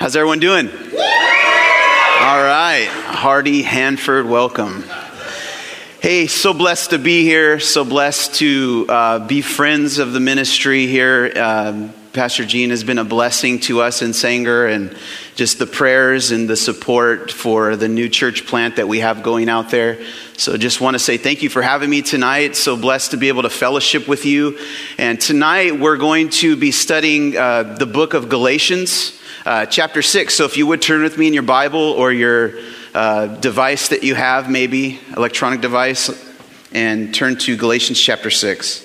How's everyone doing? All right. Hearty Hanford welcome. Hey, so blessed to be here. So blessed to be friends of the ministry here. Pastor Gene has been a blessing to us in Sanger, and just the prayers and the support for the new church plant that we have going out there. So just want to say thank you for having me tonight. So blessed to be able to fellowship with you. And tonight we're going to be studying the book of Galatians, chapter 6. So if you would turn with me in your Bible or your device that you have, maybe electronic device, and turn to Galatians chapter 6.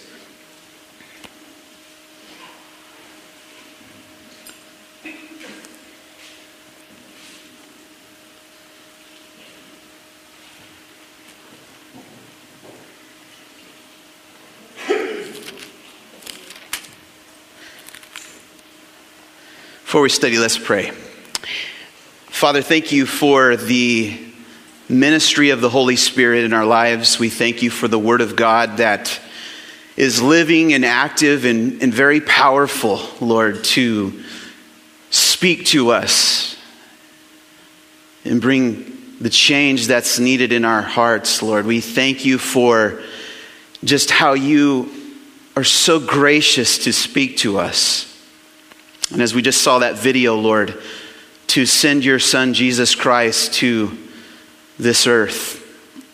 Before we study, let's pray. Father, thank you for the ministry of the Holy Spirit in our lives. We thank you for the Word of God that is living and active and very powerful, Lord, to speak to us and bring the change that's needed in our hearts, Lord. We thank you for just how you are so gracious to speak to us. And as we just saw that video, Lord, to send your Son, Jesus Christ, to this earth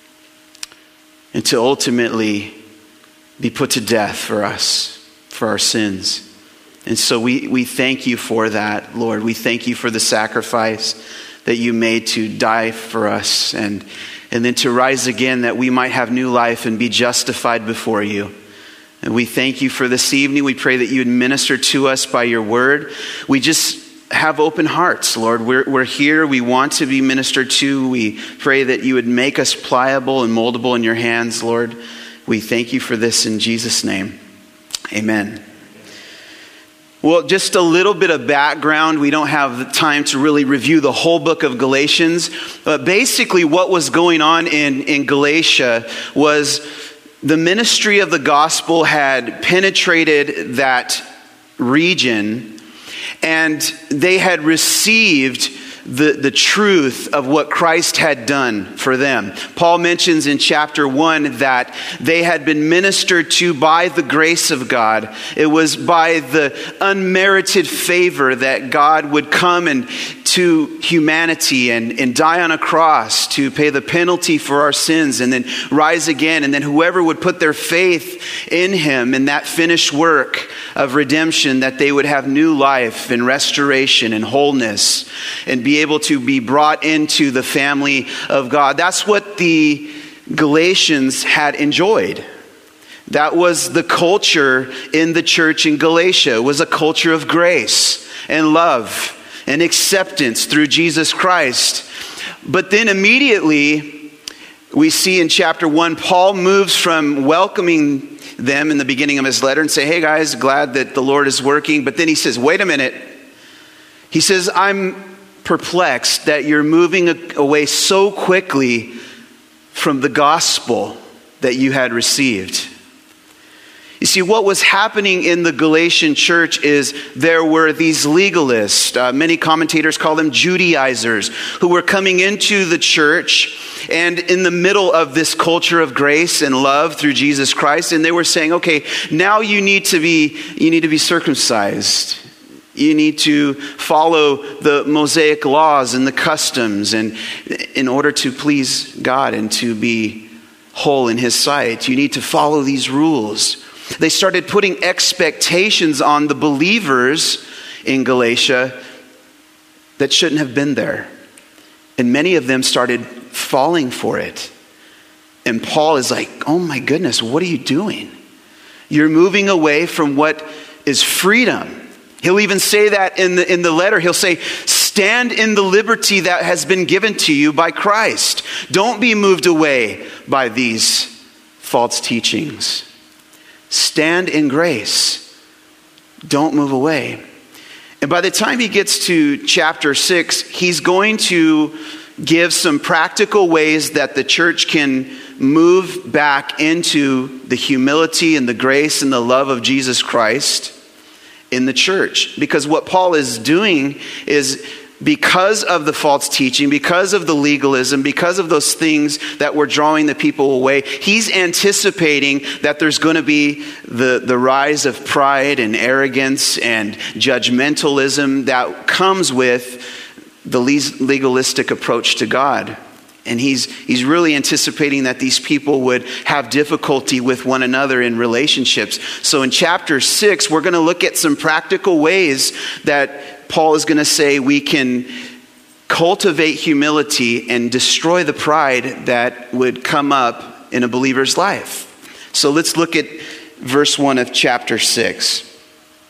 and to ultimately be put to death for us, for our sins. And so we thank you for that, Lord. We thank you for the sacrifice that you made to die for us and then to rise again that we might have new life and be justified before you. And we thank you for this evening. We pray that you would minister to us by your word. We just have open hearts, Lord. We're here. We want to be ministered to. We pray that you would make us pliable and moldable in your hands, Lord. We thank you for this in Jesus' name. Amen. Well, just a little bit of background. We don't have the time to really review the whole book of Galatians. But basically what was going on in Galatia was the ministry of the gospel had penetrated that region, and they had received the truth of what Christ had done for them. Paul mentions in chapter 1 that they had been ministered to by the grace of God. It was by the unmerited favor that God would come and to humanity and die on a cross to pay the penalty for our sins and then rise again. And then whoever would put their faith in him in that finished work of redemption, that they would have new life and restoration and wholeness and be able to be brought into the family of God. That's what the Galatians had enjoyed. That was the culture in the church in Galatia. It was a culture of grace and love and acceptance through Jesus Christ. But then immediately we see in chapter 1, Paul moves from welcoming them in the beginning of his letter and say, hey guys, glad that the Lord is working. But then he says, wait a minute. He says, I'm perplexed that you're moving away so quickly from the gospel that you had received. You see, what was happening in the Galatian church is there were these legalists, many commentators call them Judaizers, who were coming into the church and in the middle of this culture of grace and love through Jesus Christ. And they were saying, okay, now you need to be circumcised. You need to follow the Mosaic laws and the customs and in order to please God and to be whole in his sight. You need to follow these rules. They started putting expectations on the believers in Galatia that shouldn't have been there. And many of them started falling for it. And Paul is like, oh my goodness, what are you doing? You're moving away from what is freedom. He'll even say that in the letter. He'll say, stand in the liberty that has been given to you by Christ. Don't be moved away by these false teachings. Stand in grace. Don't move away. And by the time he gets to chapter 6, he's going to give some practical ways that the church can move back into the humility and the grace and the love of Jesus Christ in the church. Because what Paul is doing is because of the false teaching, because of the legalism, because of those things that were drawing the people away, he's anticipating that there's going to be the rise of pride and arrogance and judgmentalism that comes with the legalistic approach to God. And he's really anticipating that these people would have difficulty with one another in relationships. So in chapter 6, we're going to look at some practical ways that Paul is going to say we can cultivate humility and destroy the pride that would come up in a believer's life. So let's look at verse 1 of chapter 6.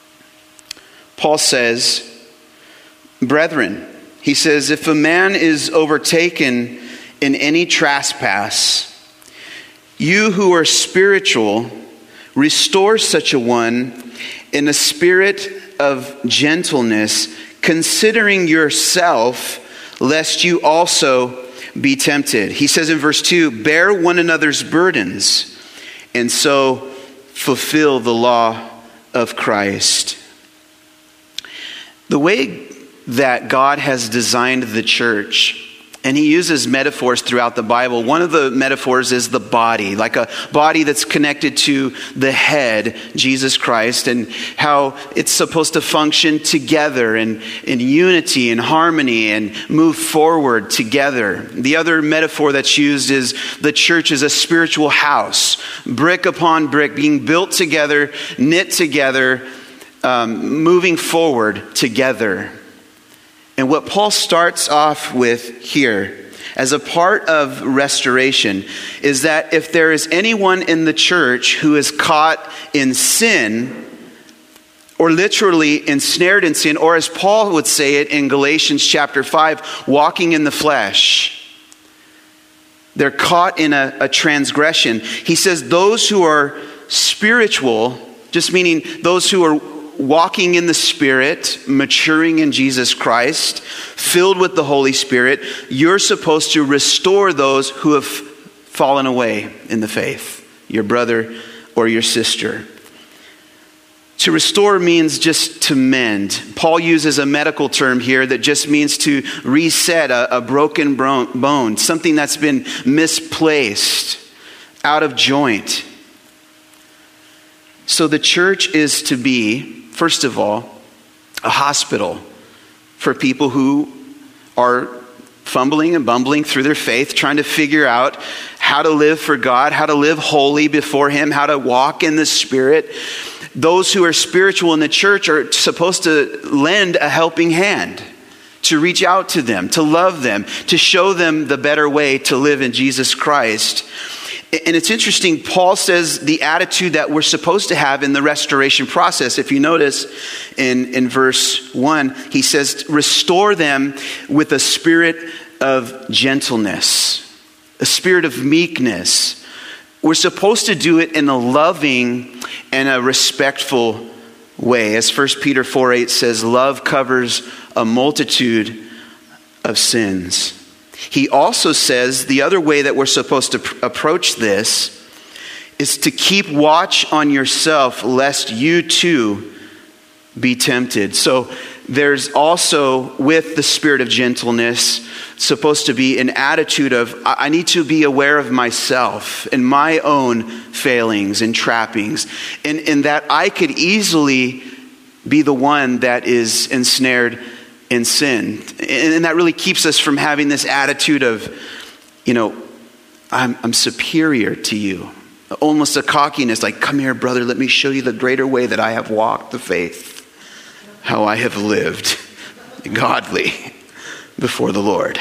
Paul says, "Brethren," he says, "if a man is overtaken in any trespass, you who are spiritual, restore such a one in a spirit of gentleness, considering yourself, lest you also be tempted." He says in verse 2, "Bear one another's burdens, and so fulfill the law of Christ." The way that God has designed the church, and he uses metaphors throughout the Bible. One of the metaphors is the body, like a body that's connected to the head, Jesus Christ, and how it's supposed to function together and in unity and harmony and move forward together. The other metaphor that's used is the church is a spiritual house, brick upon brick, being built together, knit together, moving forward together. And what Paul starts off with here as a part of restoration is that if there is anyone in the church who is caught in sin, or literally ensnared in sin, or as Paul would say it in Galatians chapter 5, walking in the flesh, they're caught in a transgression. He says those who are spiritual, just meaning those who are walking in the Spirit, maturing in Jesus Christ, filled with the Holy Spirit, you're supposed to restore those who have fallen away in the faith, your brother or your sister. To restore means just to mend. Paul uses a medical term here that just means to reset a broken bone, something that's been misplaced, out of joint. So the church is to be, first of all, a hospital for people who are fumbling and bumbling through their faith, trying to figure out how to live for God, how to live holy before Him, how to walk in the Spirit. Those who are spiritual in the church are supposed to lend a helping hand, to reach out to them, to love them, to show them the better way to live in Jesus Christ. And it's interesting, Paul says the attitude that we're supposed to have in the restoration process. If you notice in verse 1, he says, restore them with a spirit of gentleness, a spirit of meekness. We're supposed to do it in a loving and a respectful way. As 1 Peter 4:8 says, love covers a multitude of sins. He also says the other way that we're supposed to approach this is to keep watch on yourself lest you too be tempted. So there's also, with the spirit of gentleness, supposed to be an attitude of, I need to be aware of myself and my own failings and trappings, and that I could easily be the one that is ensnared in sin. And that really keeps us from having this attitude of, I'm superior to you. Almost a cockiness, like, come here, brother, let me show you the greater way that I have walked the faith, how I have lived godly before the Lord.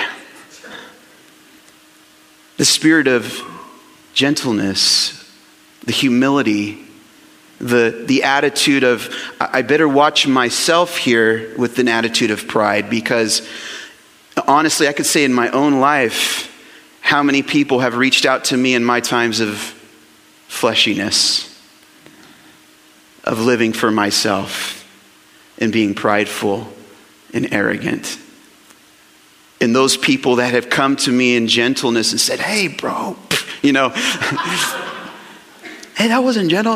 The spirit of gentleness, the humility, the attitude of, I better watch myself here, with an attitude of pride, because honestly, I could say in my own life, how many people have reached out to me in my times of fleshiness, of living for myself and being prideful and arrogant. And those people that have come to me in gentleness and said, hey, bro, hey, that wasn't gentle,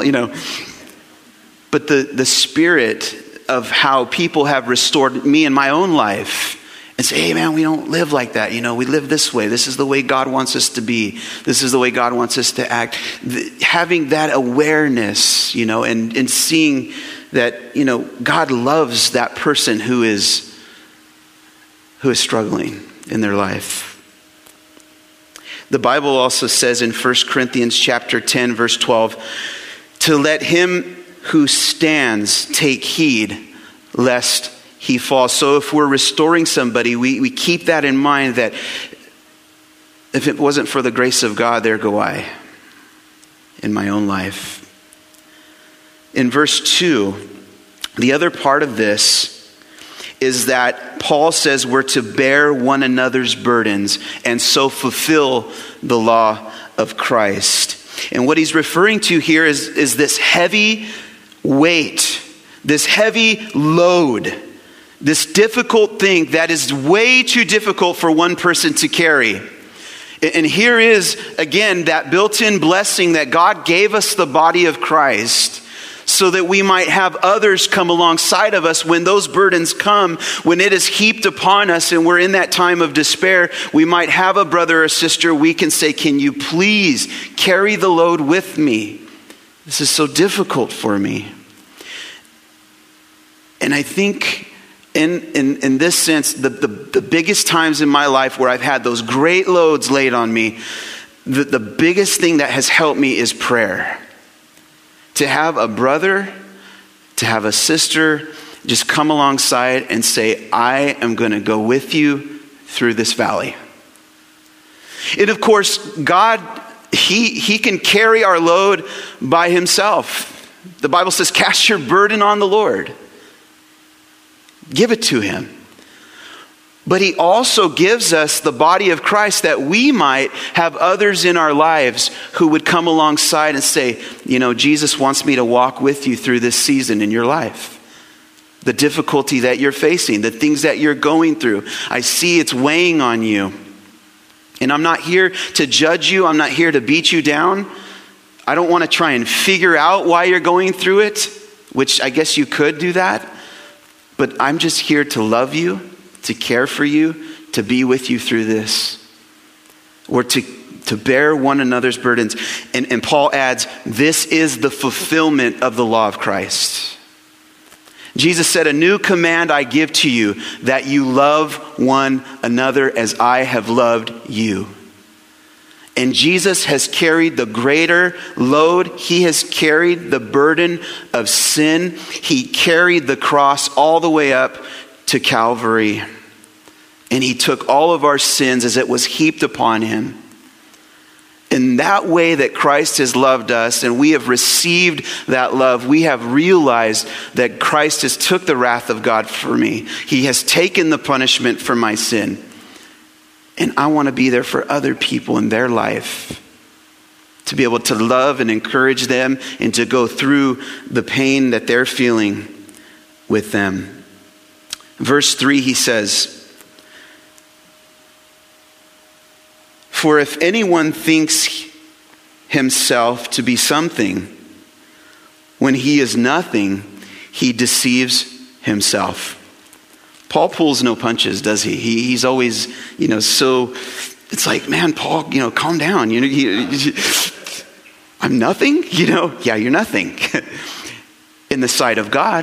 But the spirit of how people have restored me in my own life and say, hey man, we don't live like that. We live this way. This is the way God wants us to be. This is the way God wants us to act. Having that awareness, and seeing that, God loves that person who is struggling in their life. The Bible also says in 1 Corinthians chapter 10, verse 12, to let him who stands take heed lest he falls. So if we're restoring somebody, we keep that in mind, that if it wasn't for the grace of God, there go I in my own life. In verse 2, the other part of this is that Paul says we're to bear one another's burdens and so fulfill the law of Christ. And what he's referring to here is this heavy weight, this heavy load, this difficult thing that is way too difficult for one person to carry. And here is, again, that built-in blessing that God gave us the body of Christ so that we might have others come alongside of us when those burdens come, when it is heaped upon us and we're in that time of despair. We might have a brother or sister we can say, can you please carry the load with me? This is so difficult for me. And I think in this sense, the biggest times in my life where I've had those great loads laid on me, the biggest thing that has helped me is prayer. To have a brother, to have a sister, just come alongside and say, I am going to go with you through this valley. And of course, God, He can carry our load by Himself. The Bible says, cast your burden on the Lord. Give it to Him. But He also gives us the body of Christ that we might have others in our lives who would come alongside and say, Jesus wants me to walk with you through this season in your life. The difficulty that you're facing, the things that you're going through. I see it's weighing on you. And I'm not here to judge you. I'm not here to beat you down. I don't want to try and figure out why you're going through it, which I guess you could do that. But I'm just here to love you, to care for you, to be with you through this, or to bear one another's burdens. And Paul adds, this is the fulfillment of the law of Christ. Jesus said, a new command I give to you, that you love one another as I have loved you. And Jesus has carried the greater load. He has carried the burden of sin. He carried the cross all the way up to Calvary. And He took all of our sins as it was heaped upon Him. In that way that Christ has loved us and we have received that love, we have realized that Christ has took the wrath of God for me. He has taken the punishment for my sin. And I want to be there for other people in their life, to be able to love and encourage them and to go through the pain that they're feeling with them. Verse 3, he says, for if anyone thinks himself to be something when he is nothing, he deceives himself. Paul pulls no punches, does he? He's always, so it's like, man, Paul, calm down. I'm nothing, Yeah, you're nothing in the sight of God.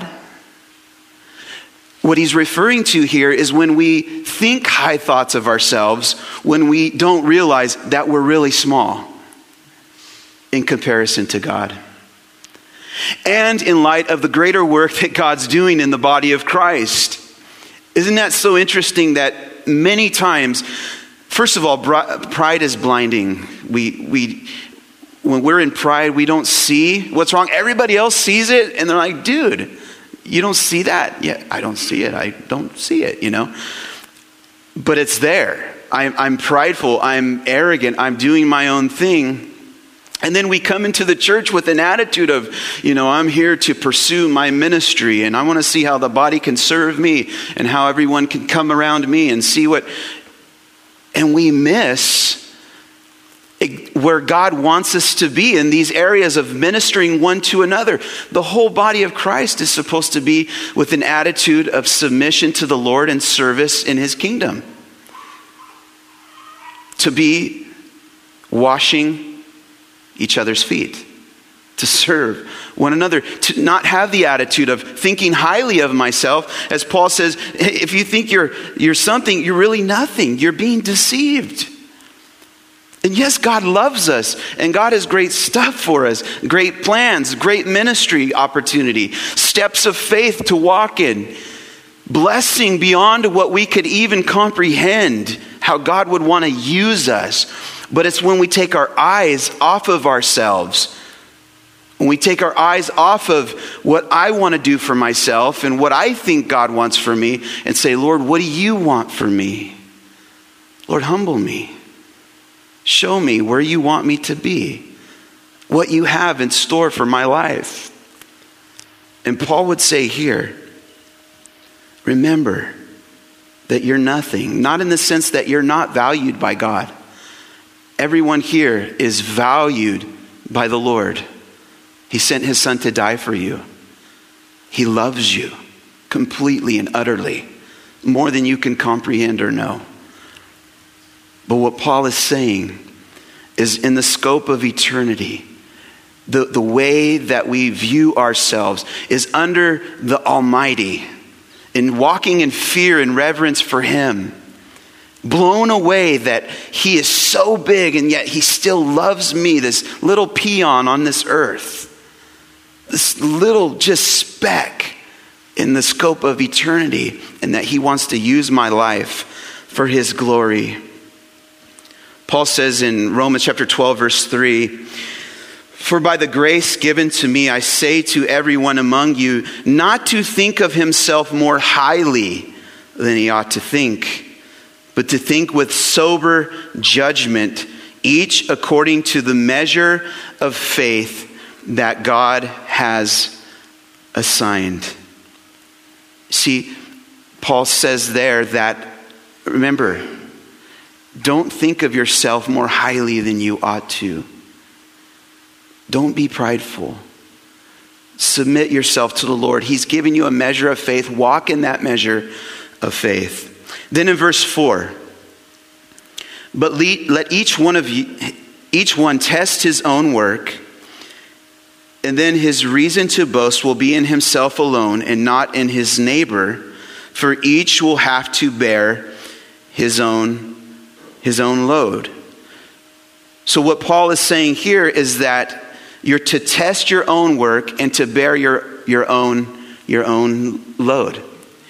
What he's referring to here is when we think high thoughts of ourselves, when we don't realize that we're really small in comparison to God. And in light of the greater work that God's doing in the body of Christ. Isn't that so interesting that many times, first of all, pride is blinding. When we're in pride, we don't see what's wrong. Everybody else sees it, and they're like, dude, you don't see that? Yeah, I don't see it. I don't see it, But it's there. I'm prideful. I'm arrogant. I'm doing my own thing. And then we come into the church with an attitude of, I'm here to pursue my ministry and I want to see how the body can serve me and how everyone can come around me and see what. And we miss where God wants us to be in these areas of ministering one to another. The whole body of Christ is supposed to be with an attitude of submission to the Lord and service in his kingdom. To be washing each other's feet, to serve one another, to not have the attitude of thinking highly of myself. As Paul says, if you think you're something, you're really nothing. You're being deceived. And yes, God loves us, and God has great stuff for us, great plans, great ministry opportunity, steps of faith to walk in, blessing beyond what we could even comprehend, how God would want to use us. But it's when we take our eyes off of ourselves, when we take our eyes off of what I want to do for myself and what I think God wants for me, and say, Lord, what do you want for me? Lord, humble me. Show me where you want me to be, what you have in store for my life. And Paul would say here, remember that you're nothing, not in the sense that you're not valued by God. Everyone here is valued by the Lord. He sent his son to die for you. He loves you completely and utterly, more than you can comprehend or know. But what Paul is saying is, in the scope of eternity, the way that we view ourselves is under the Almighty, in walking in fear and reverence for him, blown away that he is so big and yet he still loves me, this little peon on this earth, this little just speck in the scope of eternity, and that he wants to use my life for his glory. Paul says in Romans chapter 12, verse 3, for by the grace given to me, I say to everyone among you, not to think of himself more highly than he ought to think, but to think with sober judgment, each according to the measure of faith that God has assigned. See, Paul says there that, remember, don't think of yourself more highly than you ought to. Don't be prideful. Submit yourself to the Lord. He's given you a measure of faith. Walk in that measure of faith. Then in verse 4, but let each one test his own work, and then his reason to boast will be in himself alone and not in his neighbor, for each will have to bear his own load. So what Paul is saying here is that you're to test your own work and to bear your own load.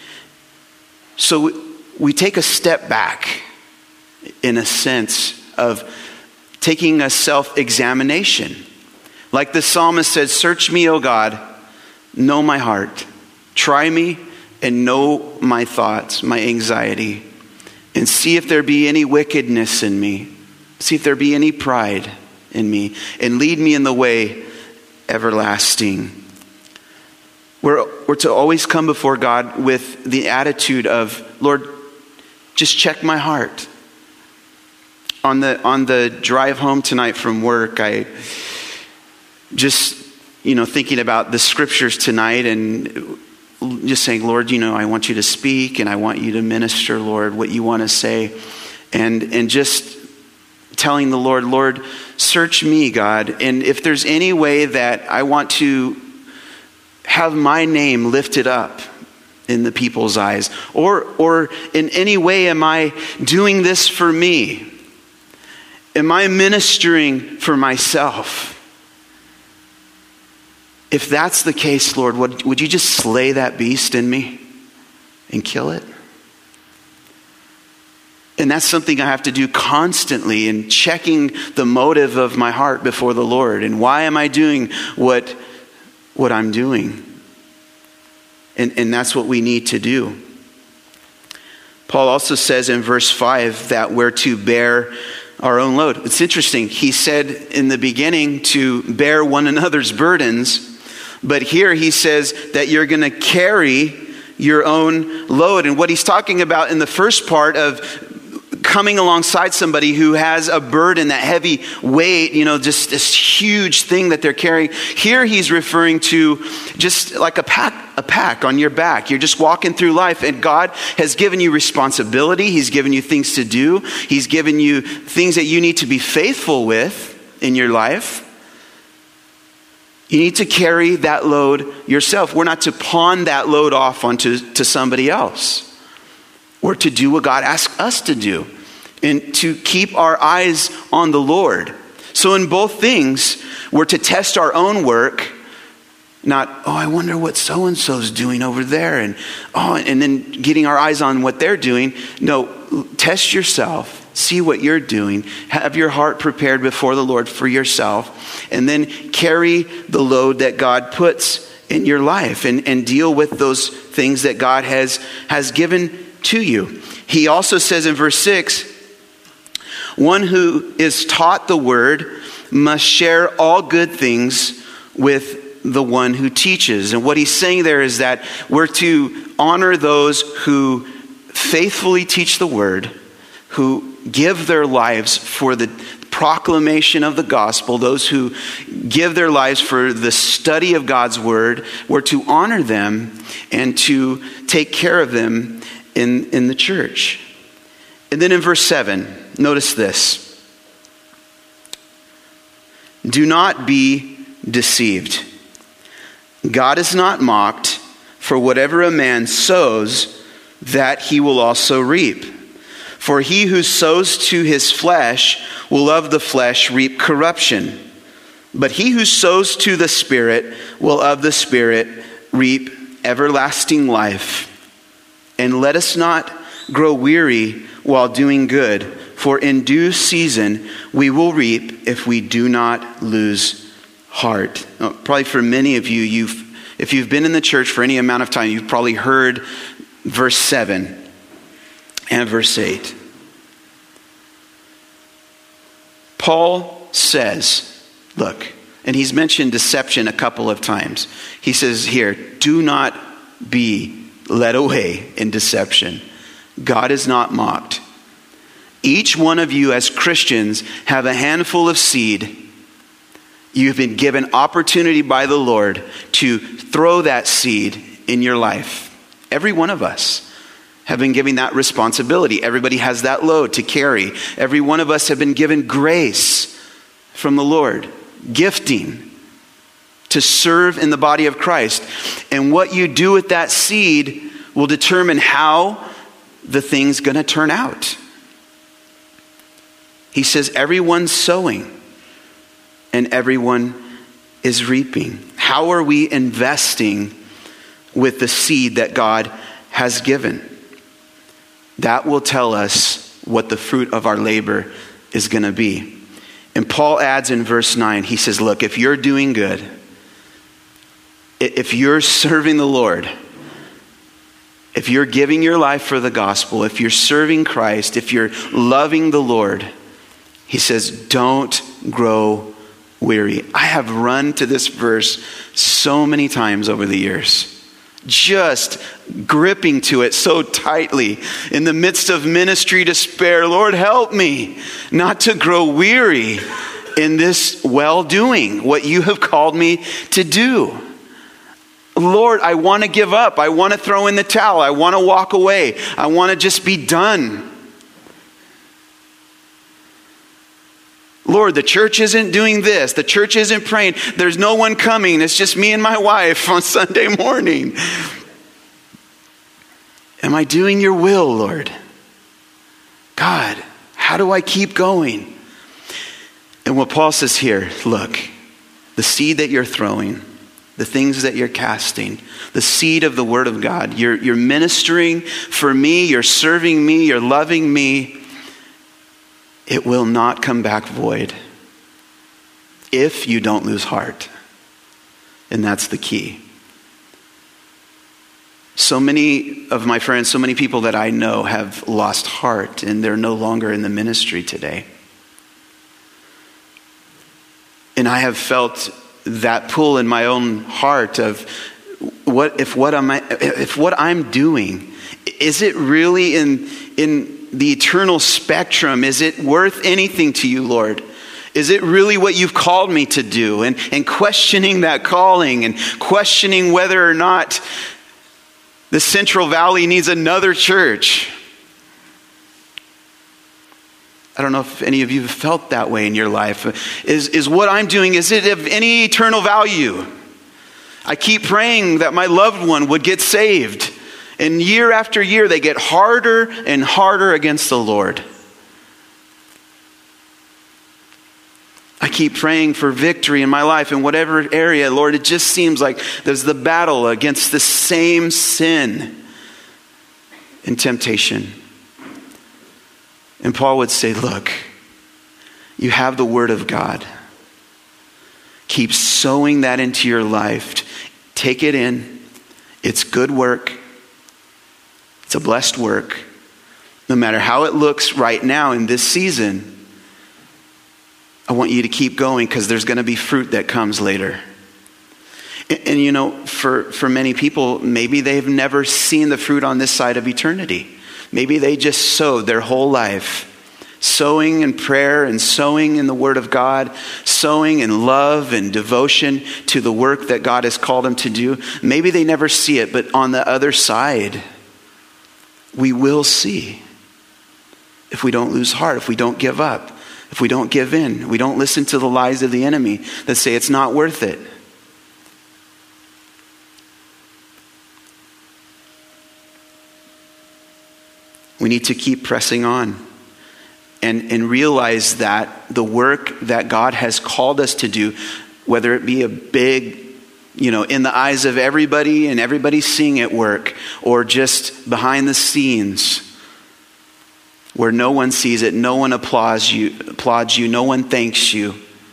So we take a step back in a sense of taking a self-examination. Like the psalmist said, search me, O God, know my heart. Try me and know my thoughts, my anxiety. And see if there be any wickedness in me. See if there be any pride in me. And lead me in the way everlasting. We're to always come before God with the attitude of, Lord, just check my heart. On the drive home tonight from work, I just, thinking about the scriptures tonight and just saying, Lord, I want you to speak and I want you to minister, Lord, what you want to say. And just telling the Lord, search me, God. And if there's any way that I want to have my name lifted up in the people's eyes, or in any way am I doing this for me? Am I ministering for myself? If that's the case, Lord, would you just slay that beast in me and kill it? And that's something I have to do constantly in checking the motive of my heart before the Lord. And why am I doing what I'm doing? And that's what we need to do. Paul also says in verse 5 that we're to bear our own load. It's interesting. He said in the beginning to bear one another's burdens. But here he says that you're going to carry your own load. And what he's talking about in the first part of coming alongside somebody who has a burden, that heavy weight, just this huge thing that they're carrying. Here he's referring to just like a pack on your back. You're just walking through life, and God has given you responsibility. He's given you things to do. He's given you things that you need to be faithful with in your life. You need to carry that load yourself. We're not to pawn that load off onto somebody else. We're to do what God asks us to do, and to keep our eyes on the Lord. So in both things, we're to test our own work. Not, I wonder what so-and-so's doing over there. And then getting our eyes on what they're doing. No, test yourself. See what you're doing. Have your heart prepared before the Lord for yourself. And then carry the load that God puts in your life. And deal with those things that God has given to you. He also says in verse 6, one who is taught the word must share all good things with the one who teaches. And what he's saying there is that we're to honor those who faithfully teach the word, who give their lives for the proclamation of the gospel, those who give their lives for the study of God's word. We're to honor them and to take care of them in the church. And then in verse 7, notice this. Do not be deceived. God is not mocked, for whatever a man sows, that he will also reap. For he who sows to his flesh will of the flesh reap corruption. But he who sows to the Spirit will of the Spirit reap everlasting life. And let us not grow weary while doing good, for in due season we will reap if we do not lose heart. Probably for many of you, if you've been in the church for any amount of time, you've probably heard verse 7 and verse 8. Paul says, look, and he's mentioned deception a couple of times. He says here, do not be led away in deception. God is not mocked. Each one of you as Christians have a handful of seed. You've been given opportunity by the Lord to throw that seed in your life. Every one of us have been given that responsibility. Everybody has that load to carry. Every one of us have been given grace from the Lord, gifting to serve in the body of Christ. And what you do with that seed will determine how the thing's going to turn out. He says everyone's sowing and everyone is reaping. How are we investing with the seed that God has given? That will tell us what the fruit of our labor is going to be. And Paul adds in verse 9, he says, look, if you're doing good, if you're serving the Lord, if you're giving your life for the gospel, if you're serving Christ, if you're loving the Lord, he says, don't grow weary. I have run to this verse so many times over the years, just gripping to it so tightly in the midst of ministry despair. Lord, help me not to grow weary in this well-doing, what you have called me to do. Lord, I want to give up. I want to throw in the towel. I want to walk away. I want to just be done. Lord, the church isn't doing this. The church isn't praying. There's no one coming. It's just me and my wife on Sunday morning. Am I doing your will, Lord? God, how do I keep going? And what Paul says here, look, the seed that you're throwing, the things that you're casting, the seed of the word of God, you're ministering for me, you're serving me, you're loving me. It will not come back void if you don't lose heart. And that's the key. So many of my friends, so many people that I know have lost heart and they're no longer in the ministry today. And I have felt that pull in my own heart of what I'm doing, is it really in the eternal spectrum, is it worth anything to you, Lord? Is it really what you've called me to do? And questioning that calling and questioning whether or not the Central Valley needs another church. I don't know if any of you have felt that way in your life. Is what I'm doing, is it of any eternal value? I keep praying that my loved one would get saved. And year after year, they get harder and harder against the Lord. I keep praying for victory in my life in whatever area. Lord, it just seems like there's the battle against the same sin and temptation. And Paul would say, look, you have the Word of God. Keep sowing that into your life. Take it in. It's good work. It's a blessed work. No matter how it looks right now in this season, I want you to keep going because there's going to be fruit that comes later. And you know, for many people, maybe they've never seen the fruit on this side of eternity. Maybe they just sowed their whole life, sowing in prayer and sowing in the Word of God, sowing in love and devotion to the work that God has called them to do. Maybe they never see it, but on the other side, we will see if we don't lose heart, if we don't give up. If we don't give in, we don't listen to the lies of the enemy that say it's not worth it. We need to keep pressing on and realize that the work that God has called us to do, whether it be a big, in the eyes of everybody and everybody seeing it work, or just behind the scenes, where no one sees it, no one applauds you, no one thanks you.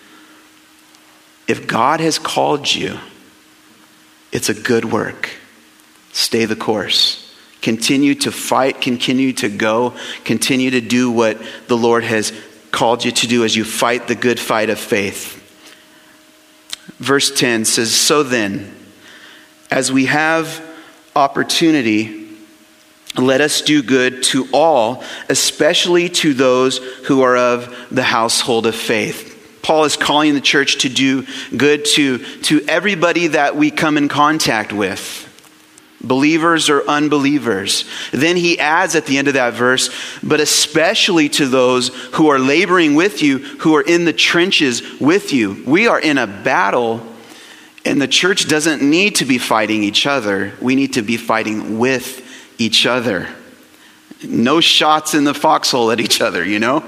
If God has called you, it's a good work. Stay the course. Continue to fight, continue to go, continue to do what the Lord has called you to do as you fight the good fight of faith. Verse 10 says, so then, as we have opportunity, let us do good to all, especially to those who are of the household of faith. Paul is calling the church to do good to everybody that we come in contact with, believers or unbelievers. Then he adds at the end of that verse, but especially to those who are laboring with you, who are in the trenches with you. We are in a battle, and the church doesn't need to be fighting each other. We need to be fighting with each other. No shots in the foxhole at each other,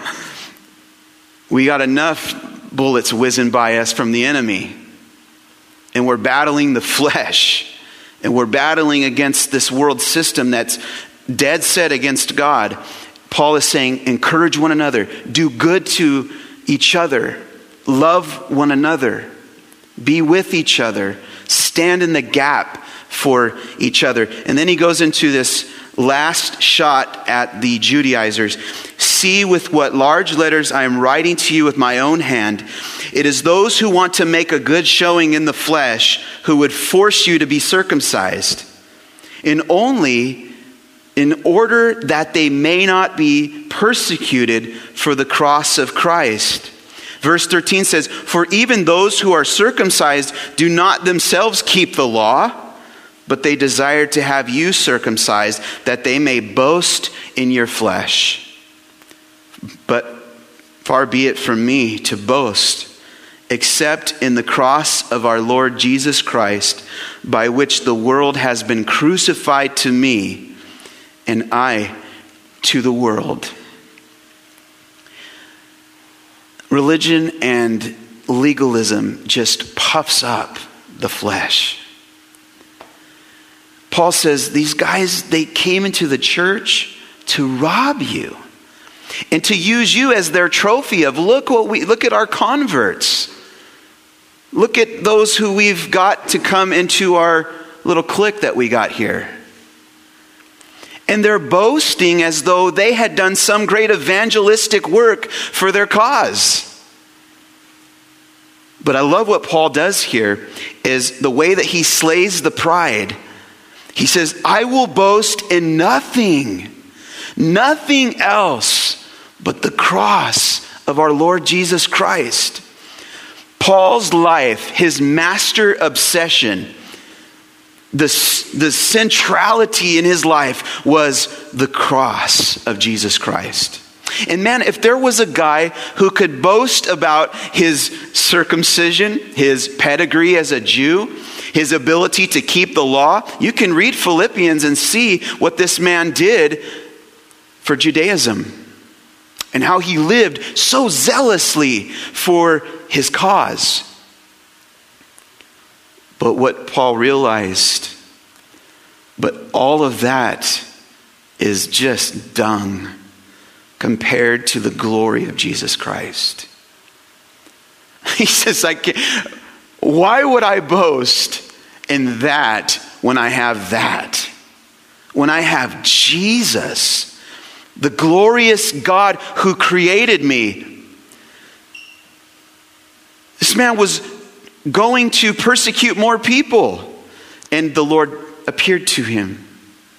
We got enough bullets whizzing by us from the enemy. And we're battling the flesh. And we're battling against this world system that's dead set against God. Paul is saying, encourage one another. Do good to each other. Love one another. Be with each other. Stand in the gap for each other. And then he goes into this last shot at the Judaizers. See with what large letters I am writing to you with my own hand. It is those who want to make a good showing in the flesh who would force you to be circumcised. And only in order that they may not be persecuted for the cross of Christ. Verse 13 says, for even those who are circumcised do not themselves keep the law, but they desire to have you circumcised, that they may boast in your flesh. But far be it from me to boast, except in the cross of our Lord Jesus Christ, by which the world has been crucified to me, and I to the world. Religion and legalism just puffs up the flesh. Paul says these guys, they came into the church to rob you and to use you as their trophy of look at our converts. Look at those who we've got to come into our little clique that we got here. And they're boasting as though they had done some great evangelistic work for their cause. But I love what Paul does here is the way that he slays the pride. He says, I will boast in nothing, Nothing else but the cross of our Lord Jesus Christ. Paul's life, his master obsession, the centrality in his life was the cross of Jesus Christ. And man, if there was a guy who could boast about his circumcision, his pedigree as a Jew, his ability to keep the law, you can read Philippians and see what this man did for Judaism and how he lived so zealously for his cause. But what Paul realized, but all of that is just dung compared to the glory of Jesus Christ. He says, why would I boast in that when I have that? When I have Jesus, the glorious God who created me. This man was going to persecute more people, and the Lord appeared to him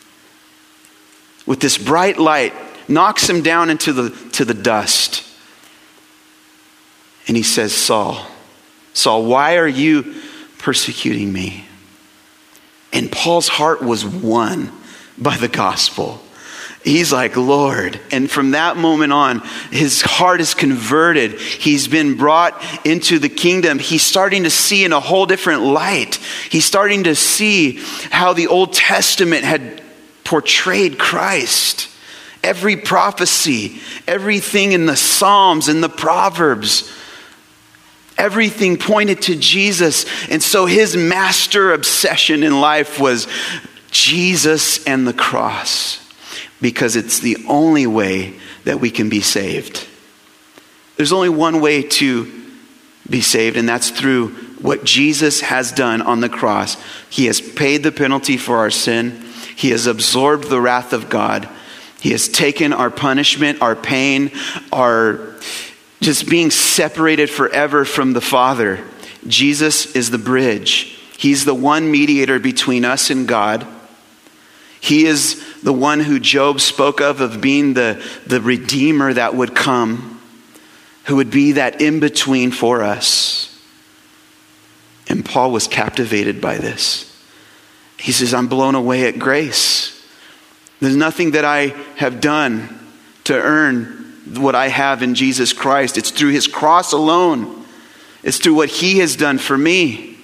with this bright light, knocks him down into the dust. And he says, Saul, why are you persecuting me? And Paul's heart was won by the gospel. He's like, Lord. And from that moment on, his heart is converted. He's been brought into the kingdom. He's starting to see in a whole different light. He's starting to see how the Old Testament had portrayed Christ. Every prophecy, everything in the Psalms and the Proverbs, everything pointed to Jesus. And so his master obsession in life was Jesus and the cross, because it's the only way that we can be saved. There's only one way to be saved, and that's through what Jesus has done on the cross. He has paid the penalty for our sin. He has absorbed the wrath of God. He has taken our punishment, our pain, our just being separated forever from the Father. Jesus is the bridge. He's the one mediator between us and God. He is the one who Job spoke of being the Redeemer that would come, who would be that in-between for us. And Paul was captivated by this. He says, I'm blown away at grace. There's nothing that I have done to earn what I have in Jesus Christ. It's through his cross alone. It's through what he has done for me.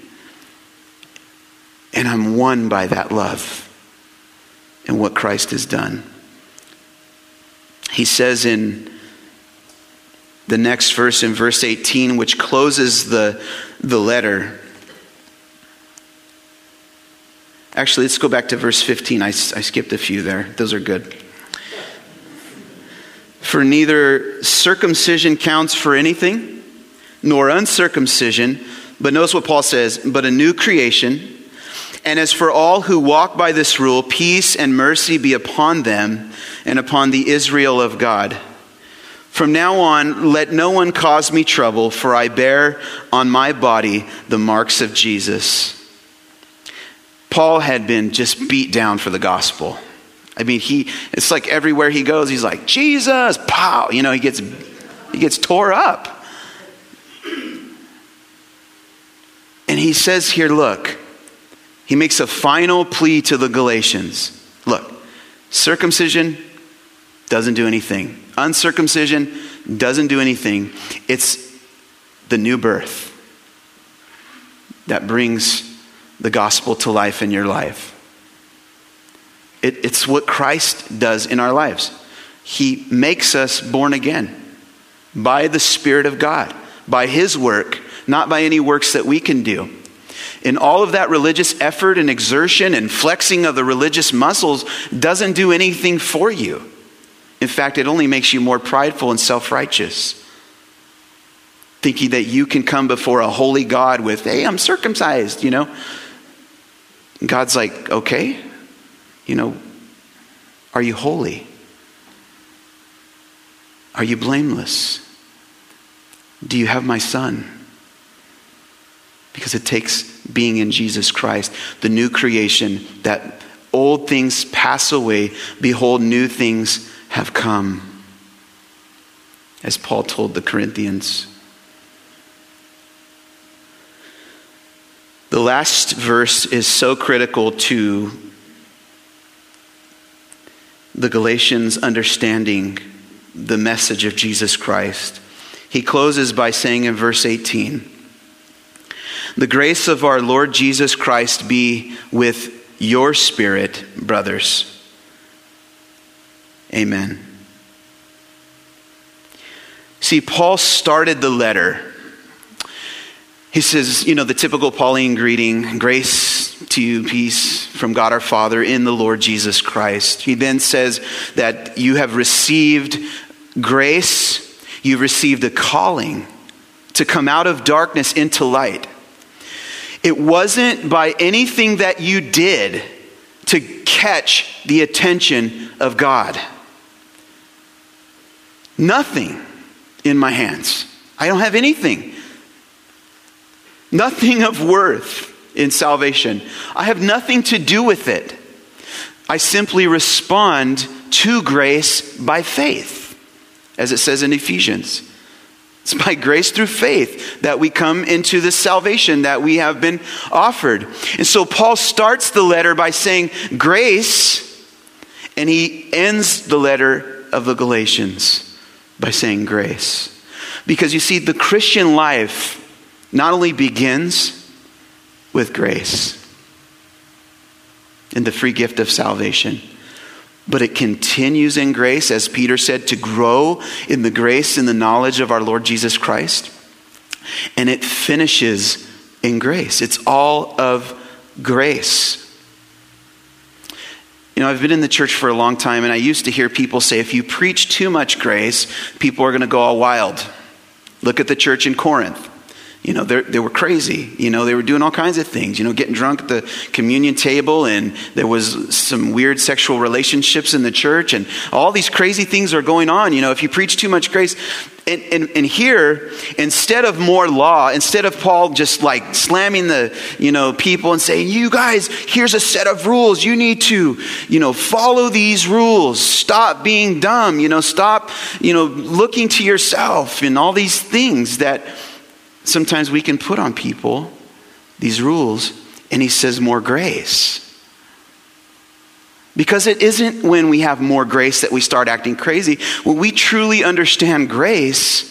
And I'm won by that love and what Christ has done. He says in the next verse, in verse 18, which closes the letter. Actually, let's go back to verse 15. I skipped a few there. Those are good. For neither circumcision counts for anything, nor uncircumcision, but notice what Paul says, but a new creation. And as for all who walk by this rule, peace and mercy be upon them and upon the Israel of God. From now on, let no one cause me trouble, for I bear on my body the marks of Jesus. Paul had been just beat down for the gospel. I mean, it's like everywhere he goes, he's like, Jesus, pow, he gets tore up. And he says here, look, he makes a final plea to the Galatians. Look, circumcision doesn't do anything. Uncircumcision doesn't do anything. It's the new birth that brings the gospel to life in your life. It's what Christ does in our lives. He makes us born again by the Spirit of God, by his work, not by any works that we can do. And all of that religious effort and exertion and flexing of the religious muscles doesn't do anything for you. In fact, it only makes you more prideful and self-righteous, thinking that you can come before a holy God with, hey, I'm circumcised, And God's like, okay, are you holy? Are you blameless? Do you have my son? Because it takes being in Jesus Christ, the new creation, that old things pass away, behold, new things have come, as Paul told the Corinthians. The last verse is so critical to the Galatians understanding the message of Jesus Christ. He closes by saying in verse 18, "The grace of our Lord Jesus Christ be with your spirit, brothers." Amen. See, Paul started the letter. He says, the typical Pauline greeting, "Grace to you, peace from God our Father in the Lord Jesus Christ." He then says that you have received grace, you've received a calling to come out of darkness into light. It wasn't by anything that you did to catch the attention of God. Nothing in my hands. I don't have anything. Nothing of worth in salvation. I have nothing to do with it. I simply respond to grace by faith, as it says in Ephesians. It's by grace through faith that we come into the salvation that we have been offered. And so Paul starts the letter by saying grace, and he ends the letter of the Galatians by saying grace. Because you see, the Christian life not only begins with grace in the free gift of salvation, but it continues in grace, as Peter said, to grow in the grace and the knowledge of our Lord Jesus Christ. And it finishes in grace. It's all of grace. I've been in the church for a long time, and I used to hear people say, if you preach too much grace, people are going to go all wild. Look at the church in Corinth. They were crazy. They were doing all kinds of things, getting drunk at the communion table, and there was some weird sexual relationships in the church, and all these crazy things are going on. If you preach too much grace. And here, instead of more law, instead of Paul just like slamming the, people and saying, you guys, here's a set of rules. You need to, follow these rules. Stop being dumb. Stop, looking to yourself, and all these things that sometimes we can put on people, these rules. And he says more grace. Because it isn't when we have more grace that we start acting crazy. When we truly understand grace,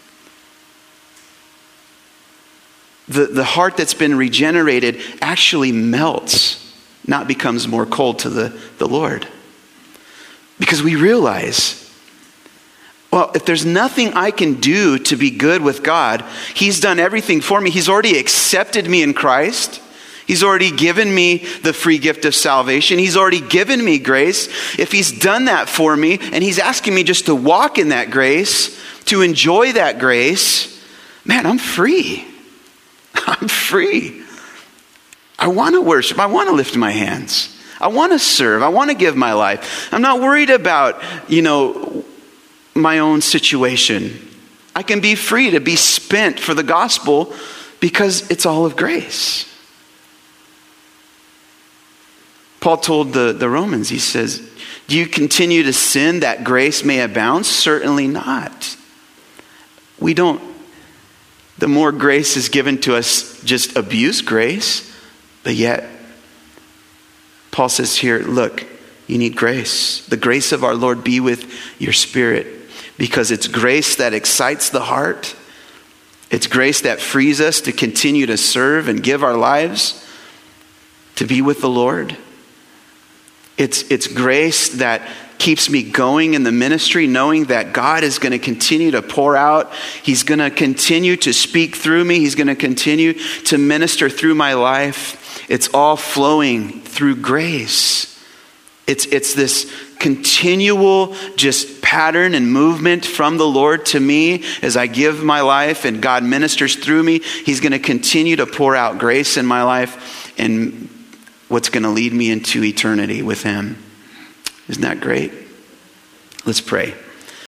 the heart that's been regenerated actually melts, not becomes more cold to the Lord. Because we realize, well, if there's nothing I can do to be good with God, He's done everything for me. He's already accepted me in Christ. He's already given me the free gift of salvation. He's already given me grace. If He's done that for me, and He's asking me just to walk in that grace, to enjoy that grace, man, I'm free. I'm free. I want to worship. I want to lift my hands. I want to serve. I want to give my life. I'm not worried about, my own situation. I can be free to be spent for the gospel because it's all of grace. Paul told the Romans, he says, do you continue to sin that grace may abound? Certainly not. We don't, the more grace is given to us, just abuse grace. But yet, Paul says here, look, you need grace. The grace of our Lord be with your spirit. Because it's grace that excites the heart. It's grace that frees us to continue to serve and give our lives to be with the Lord. It's grace that keeps me going in the ministry, knowing that God is going to continue to pour out. He's going to continue to speak through me. He's going to continue to minister through my life. It's all flowing through grace. It's this continual just pattern and movement from the Lord to me as I give my life and God ministers through me. He's going to continue to pour out grace in my life and what's going to lead me into eternity with Him. Isn't that great? Let's pray.